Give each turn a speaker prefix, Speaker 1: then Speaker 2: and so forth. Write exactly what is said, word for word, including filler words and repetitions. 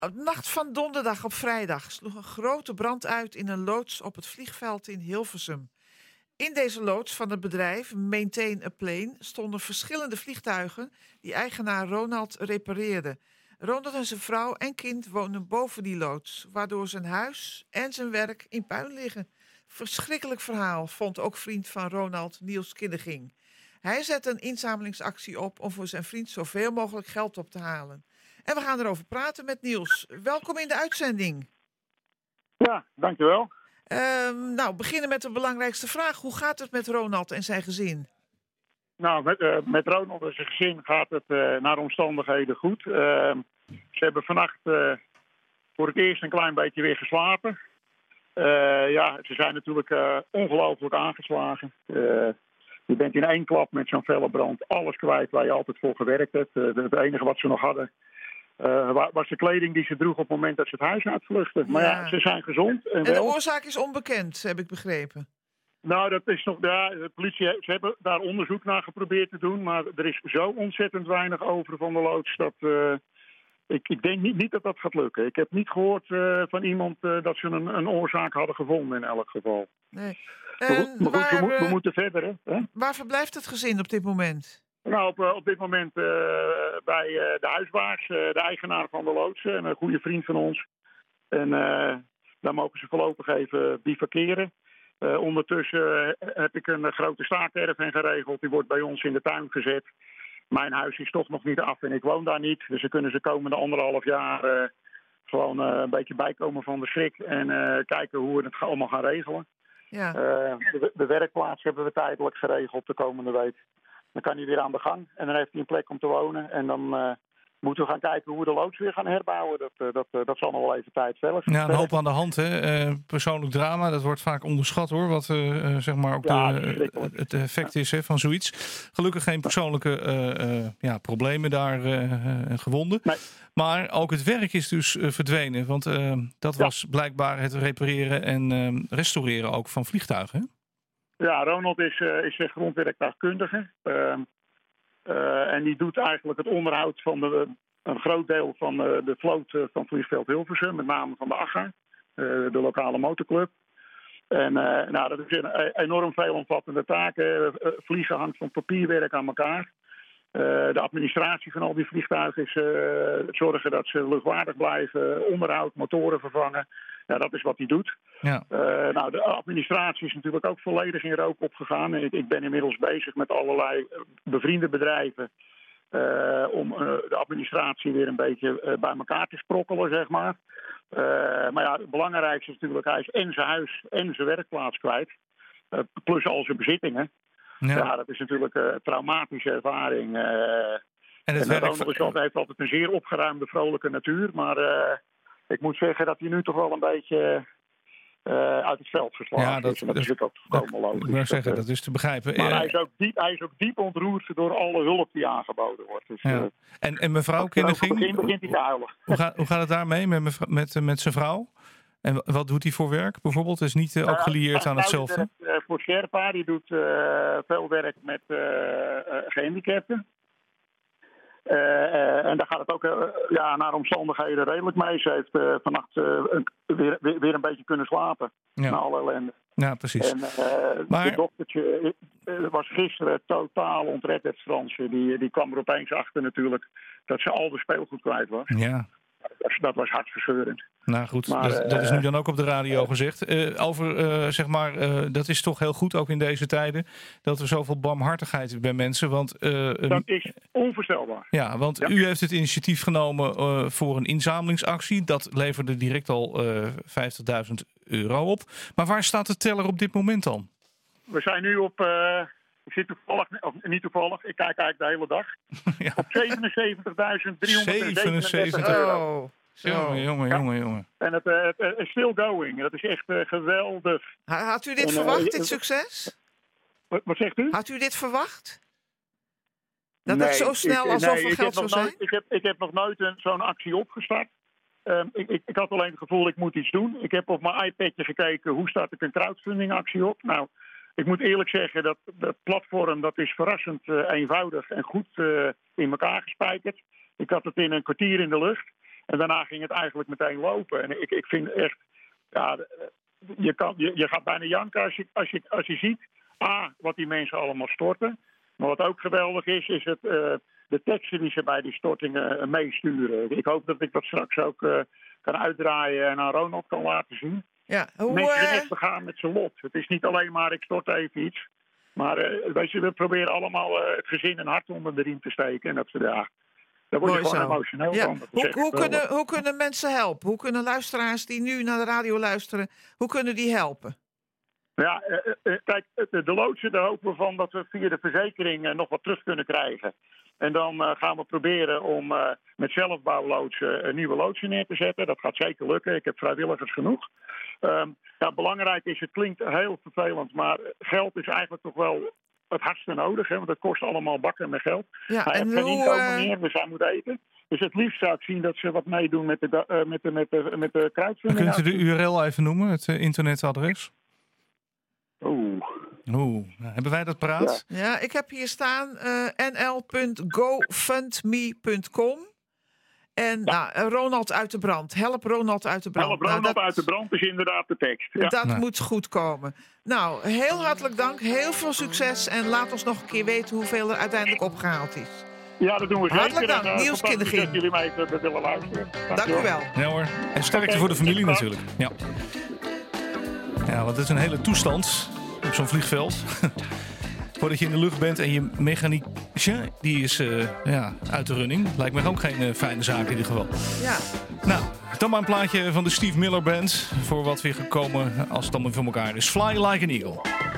Speaker 1: Op de nacht van donderdag op vrijdag sloeg een grote brand uit in een loods op het vliegveld in Hilversum. In deze loods van het bedrijf Maintain a Plane stonden verschillende vliegtuigen die eigenaar Ronald repareerde. Ronald en zijn vrouw en kind woonden boven die loods, waardoor zijn huis en zijn werk in puin liggen. Verschrikkelijk verhaal, vond ook vriend van Ronald, Niels Kinneging. Hij zet een inzamelingsactie op om voor zijn vriend zoveel mogelijk geld op te halen. En we gaan erover praten met Niels. Welkom in de uitzending.
Speaker 2: Ja, dankjewel.
Speaker 1: Uh, nou, beginnen met de belangrijkste vraag. Hoe gaat het met Ronald en zijn gezin?
Speaker 2: Nou, met, uh, met Ronald en zijn gezin gaat het uh, naar omstandigheden goed. Uh, ze hebben vannacht uh, voor het eerst een klein beetje weer geslapen. Uh, ja, ze zijn natuurlijk uh, ongelooflijk aangeslagen. Uh, je bent in één klap met zo'n felle brand alles kwijt waar je altijd voor gewerkt hebt. Uh, het enige wat ze nog hadden uh, was de kleding die ze droegen op het moment dat ze het huis uitvluchten. Ja. Maar ja, ze zijn gezond. En,
Speaker 1: en de
Speaker 2: wel.
Speaker 1: oorzaak is onbekend, heb ik begrepen.
Speaker 2: Nou, dat is nog. Ja, de politie, ze hebben daar onderzoek naar geprobeerd te doen, maar er is zo ontzettend weinig over van de loods dat uh, ik, ik denk niet, niet dat dat gaat lukken. Ik heb niet gehoord uh, van iemand uh, dat ze een, een oorzaak hadden gevonden in elk geval.
Speaker 1: Nee.
Speaker 2: Uh, maar goed,
Speaker 1: waar,
Speaker 2: we, we, we moeten verder. Hè?
Speaker 1: Waar verblijft het gezin op dit moment?
Speaker 2: Nou, op, op dit moment uh, bij uh, de huisbaas, uh, de eigenaar van de loods, en een goede vriend van ons. En uh, daar mogen ze voorlopig even bivakeren. Uh, ondertussen uh, heb ik een uh, grote staakerven geregeld. Die wordt bij ons in de tuin gezet. Mijn huis is toch nog niet af en ik woon daar niet. Dus dan kunnen ze komende anderhalf jaar uh, gewoon uh, een beetje bijkomen van de schrik. En uh, kijken hoe we het allemaal gaan regelen.
Speaker 1: Ja.
Speaker 2: Uh, de, de werkplaats hebben we tijdelijk geregeld de komende week. Dan kan hij weer aan de gang. En dan heeft hij een plek om te wonen. En dan uh, moeten we gaan kijken hoe we de loods weer gaan herbouwen. Dat, uh, dat, uh, dat zal nog wel even tijd zelf.
Speaker 3: Ja, een hoop aan de hand, hè. Uh, persoonlijk drama, dat wordt vaak onderschat, hoor. Wat uh, uh, zeg maar ook
Speaker 2: ja,
Speaker 3: de, uh, het effect is, hè, van zoiets. Gelukkig geen persoonlijke uh, uh, ja, problemen daar uh, uh, gewonden.
Speaker 2: Nee.
Speaker 3: Maar ook het werk is dus uh, verdwenen. Want uh, dat
Speaker 2: ja.
Speaker 3: was blijkbaar het repareren en uh, restaureren ook van vliegtuigen, hè?
Speaker 2: Ja, Ronald is, uh, is grondwerktuigkundige. Uh, uh, en die doet eigenlijk het onderhoud van de, een groot deel van uh, de vloot uh, van vliegveld Hilversum. Met name van de A G A, uh, de lokale motorclub. En uh, nou, dat is een enorm veelomvattende taak. Uh, vliegen hangt van papierwerk aan elkaar. Uh, de administratie van al die vliegtuigen is uh, zorgen dat ze luchtwaardig blijven. Onderhoud, motoren vervangen. Ja, dat is wat hij doet.
Speaker 3: Ja.
Speaker 2: Uh, nou, de administratie is natuurlijk ook volledig in rook opgegaan. Ik, ik ben inmiddels bezig met allerlei bevriende bedrijven uh, om uh, de administratie weer een beetje uh, bij elkaar te sprokkelen, zeg maar. Uh, maar ja, het belangrijkste is natuurlijk, hij is en zijn huis en zijn werkplaats kwijt. Uh, plus al zijn bezittingen. Ja. ja, dat is natuurlijk een traumatische ervaring. Uh,
Speaker 3: en het
Speaker 2: en
Speaker 3: werk...
Speaker 2: Ronald is altijd, heeft altijd een zeer opgeruimde, vrolijke natuur, maar... Uh, Ik moet zeggen dat hij nu toch wel een beetje uh, uit het veld geslagen
Speaker 3: ja, dat,
Speaker 2: is. En dat
Speaker 3: dat,
Speaker 2: is natuurlijk ook gewoon logisch.
Speaker 3: Ik wil zeggen, dat is te begrijpen.
Speaker 2: Maar
Speaker 3: uh,
Speaker 2: hij, is ook diep, hij is ook diep ontroerd door alle hulp die aangeboden wordt. Dus,
Speaker 3: ja.
Speaker 2: uh,
Speaker 3: en, en mevrouw Kinneging,
Speaker 2: begin begint hij te huilen.
Speaker 3: Hoe gaat, hoe gaat het daarmee met, mevrouw, met, met zijn vrouw? En wat doet hij voor werk bijvoorbeeld? Is niet uh, ook gelieerd aan hetzelfde?
Speaker 2: Uh, voor Sherpa, die doet uh, veel werk met uh, uh, gehandicapten. Uh, uh, en daar gaat het ook uh, ja, naar omstandigheden redelijk mee. Ze heeft uh, vannacht uh, een, weer, weer, weer een beetje kunnen slapen. Ja. Na alle ellende.
Speaker 3: Ja, precies.
Speaker 2: En uh,
Speaker 3: maar...
Speaker 2: de doktertje uh, was gisteren totaal ontred, het Fransje. Die, die kwam er opeens achter natuurlijk dat ze al de speelgoed kwijt was.
Speaker 3: Ja.
Speaker 2: Dat, dat was hartverscheurend.
Speaker 3: Nou goed,
Speaker 2: maar,
Speaker 3: dat, dat is nu
Speaker 2: uh,
Speaker 3: dan ook op de radio uh, gezegd. Uh, over, uh, zeg maar, uh, dat is toch heel goed ook in deze tijden, dat er zoveel barmhartigheid bij mensen. Want, uh,
Speaker 2: dat is onvoorstelbaar.
Speaker 3: Ja, want ja. U heeft het initiatief genomen uh, voor een inzamelingsactie. Dat leverde direct al uh, vijftigduizend euro op. Maar waar staat de teller op dit moment dan?
Speaker 2: We zijn nu op... Uh... Ik zit toevallig, of niet toevallig, ik kijk eigenlijk de hele dag. Ja. Op zevenenzeventigduizend driehonderdzevenendertig euro.
Speaker 1: Oh.
Speaker 3: Jongen, jongen,
Speaker 2: ja.
Speaker 3: jongen, jongen.
Speaker 2: En het uh, het is still going. Dat is echt uh, geweldig.
Speaker 1: Had u dit
Speaker 2: en,
Speaker 1: verwacht,
Speaker 2: uh,
Speaker 1: dit succes?
Speaker 2: Wat, wat zegt u?
Speaker 1: Had u dit verwacht? Dat
Speaker 2: nee,
Speaker 1: het zo snel
Speaker 2: ik,
Speaker 1: als
Speaker 2: nee,
Speaker 1: zoveel
Speaker 2: ik
Speaker 1: geld zou zijn?
Speaker 2: Nooit, ik, heb, ik heb nog nooit een, zo'n actie opgestart. Um, ik, ik, ik had alleen het gevoel, ik moet iets doen. Ik heb op mijn iPadje gekeken, hoe start ik een crowdfunding actie op? Nou... Ik moet eerlijk zeggen, dat dat platform dat is verrassend uh, eenvoudig en goed uh, in elkaar gespijkerd. Ik had het in een kwartier in de lucht. En daarna ging het eigenlijk meteen lopen. En ik, ik vind echt, ja, je, kan, je, je gaat bijna janken als je, als, je, als je ziet, A, wat die mensen allemaal storten. Maar wat ook geweldig is, is het, uh, de teksten die ze bij die stortingen uh, meesturen. Ik hoop dat ik dat straks ook uh, kan uitdraaien en aan Ronald kan laten zien.
Speaker 1: Ja, hoe,
Speaker 2: mensen zijn
Speaker 1: uh...
Speaker 2: echt begaan met zijn lot. Het is niet alleen maar ik stort even iets. Maar uh, weet je, we proberen allemaal uh, het gezin een hart onder de riem te steken. En dat ze daar, daar word je
Speaker 1: Mooi
Speaker 2: gewoon
Speaker 1: zo.
Speaker 2: emotioneel
Speaker 1: Ja.
Speaker 2: van.
Speaker 1: Hoe, hoe, kunnen, hoe kunnen mensen helpen? Hoe kunnen luisteraars die nu naar de radio luisteren, hoe kunnen die helpen?
Speaker 2: Ja, uh, uh, kijk, de, de loodsen, daar hopen we van dat we via de verzekering uh, nog wat terug kunnen krijgen. En dan uh, gaan we proberen om uh, met zelfbouwloodsen een nieuwe loodsen neer te zetten. Dat gaat zeker lukken. Ik heb vrijwilligers genoeg. Um, ja, belangrijk is, het klinkt heel vervelend, maar geld is eigenlijk toch wel het hardste nodig. Hè, want het kost allemaal bakken met geld.
Speaker 1: Ja,
Speaker 2: Hij
Speaker 1: en
Speaker 2: heeft geen
Speaker 1: hoe,
Speaker 2: inkomen
Speaker 1: uh...
Speaker 2: meer, dus hij moet eten. Dus het liefst zou ik zien dat ze wat meedoen met de, uh, met de, met de, met de crowdfunding.
Speaker 3: Kunt u de U R L even noemen, het uh, internetadres?
Speaker 2: Oeh.
Speaker 3: Oeh, nou, hebben wij dat paraat?
Speaker 1: Ja. ja, ik heb hier staan uh, n l punt gofundme punt com. En ja. nou, Ronald uit de brand. Help Ronald uit de brand.
Speaker 2: Help Ronald
Speaker 1: nou, dat,
Speaker 2: uit de brand is inderdaad de tekst. Ja.
Speaker 1: Dat
Speaker 3: nou.
Speaker 1: moet goed komen. Nou, heel hartelijk dank. Heel veel succes. En laat ons nog een keer weten hoeveel er uiteindelijk opgehaald is.
Speaker 2: Ja, dat doen we zeker.
Speaker 1: Hartelijk dank,
Speaker 2: en, uh,
Speaker 1: Niels Kindergien.
Speaker 2: dat jullie mij even willen luisteren. Dank,
Speaker 1: dank u wel.
Speaker 3: Ja hoor. En sterkte
Speaker 2: okay,
Speaker 3: voor de familie
Speaker 2: dank.
Speaker 3: natuurlijk. Ja. ja, want het is een hele toestand op zo'n vliegveld. Voordat je in de lucht bent en je mechanicien, die is uh, ja, uit de running. Lijkt me ook geen uh, fijne zaak in ieder geval.
Speaker 1: Ja.
Speaker 3: Nou, dan maar een plaatje van de Steve Miller Band. Voor wat weer gekomen als het allemaal voor elkaar is. Fly Like an Eagle.